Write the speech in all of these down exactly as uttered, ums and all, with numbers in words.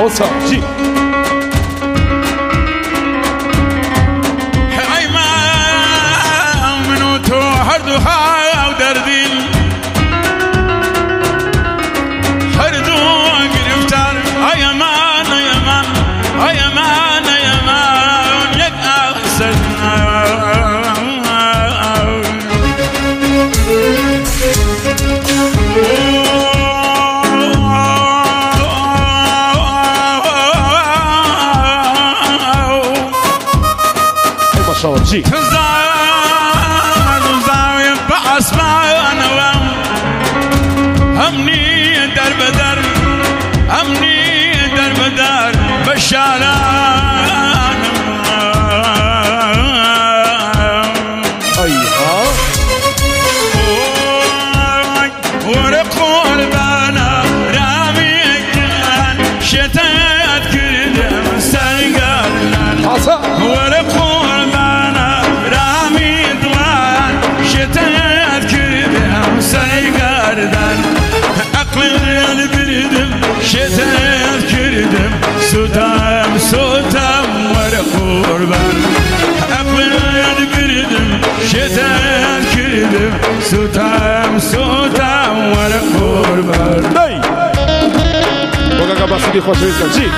آسا جی ای من و تو هر دو ها در دل هر دو گرفتار ای من ای من ای من ای من یک احسن جی زاویه به آسمان همنی در بدر همنی در بدر بشاران ایها ور قربانا رامی کن شتات کردم سرگردن ور قربانا رامی دوان شتات کردم سرگردن عقل بردم شتات کردم سوتم سوتم ور قربان عقل بردم شتات کردم سوتم سوتم ور قربان دی بگا که بسیدی خوش بیستم جی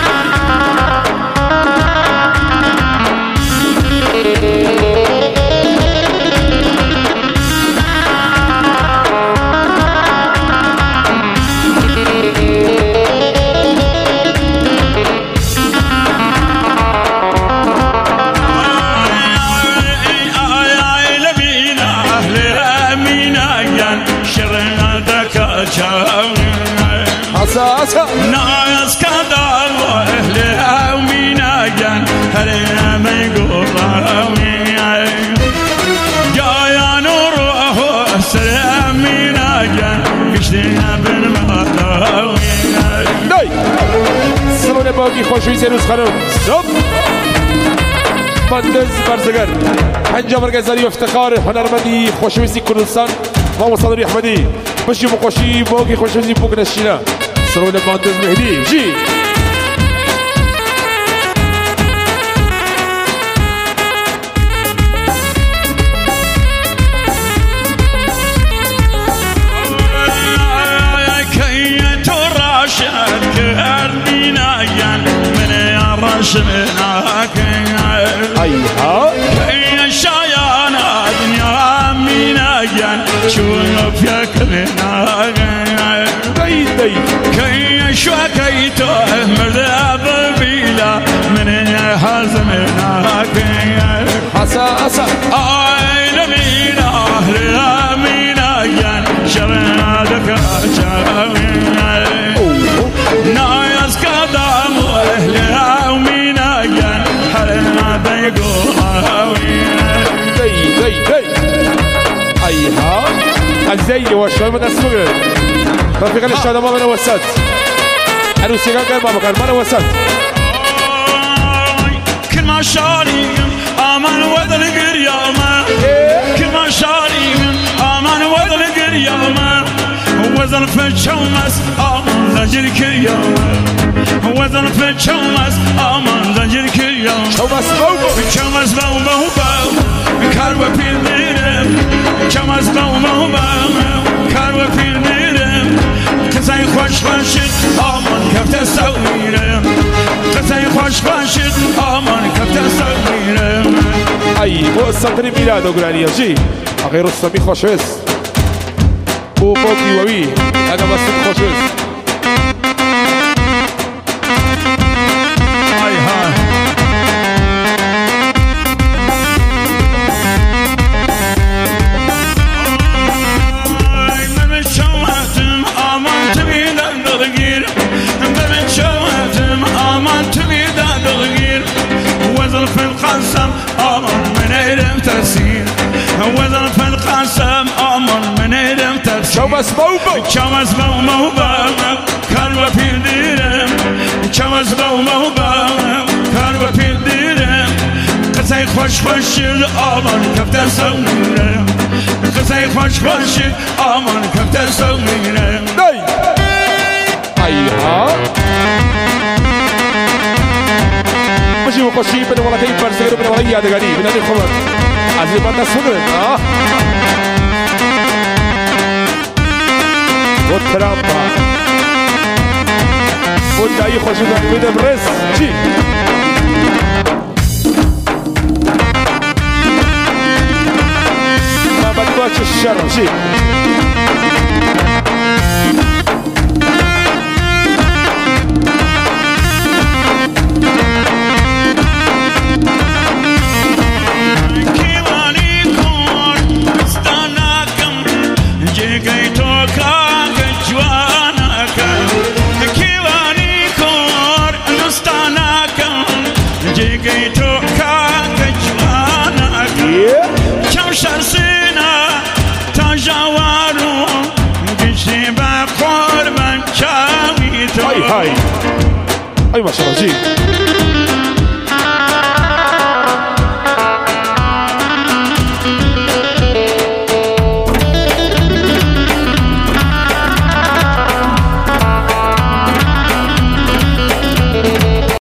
حساسة ناس كذا واهلها ومينا جان هلا ما يقولون يا يا نور سلام مينا جان كشتنا بالمطاوي دی سرون باقی خوشویزی روز خانم سب مندز برزگر پنجا مرگزاری افتخار هنرمندی خوشویزی کردستان محمد صادری احمدی بشی مقاشی باقی خوشویزی بوک نشینا سرون مندز مهدی جی أيها كي شايانا دنيا مينا جان شوف يا كلنا دی دی كي شوكيتو مرذاب بيلا من هزمنا حساسة أين مينا أهل مينا جان شرادك شاوينا نايس كدام أهلها ومينا جان حرنا بيقوهاوي دی دی دی ایها الزي وشوي من اسمه رفيق الشهداء ما من وسط عروسي كان ما كان ما وسط كل ما شاري امان وذل قريما كل ما شاري امان وذل قريما وزن في الشمس امان زجر كريما وزن في الشمس امان زجر كريما شمس بو شمس بو بو بو كارو بيرم شمس بو بو بو كارو بيرم قصه خوش باشید آمان کفت سویرم قصه خوش باشید آمان کفت سویرم ای بو سنتری میلاد اوگرانیا جی غیر رستمی خوش است بو باقی وی اگه بسید خوش است ای ها في القسم أمر من إلم تسير وزن في القسم أمر من إلم تسير شمس بوبو شمس بوبو كرب في ديرم شمس بوبو كرب في ديرم قصي خوش خوشید أمر كفت سويرم قصي خوش خوشید أمر كفت سويرم أيها خوشی بده والله این فرسه رو بده والله یادگاری بده خمر از این بند دست بگیرید آه و ترامپا و دایی خوشی داری بده برس چی ما بدی باچه شرم چی هاي هاي ما شاء الله جي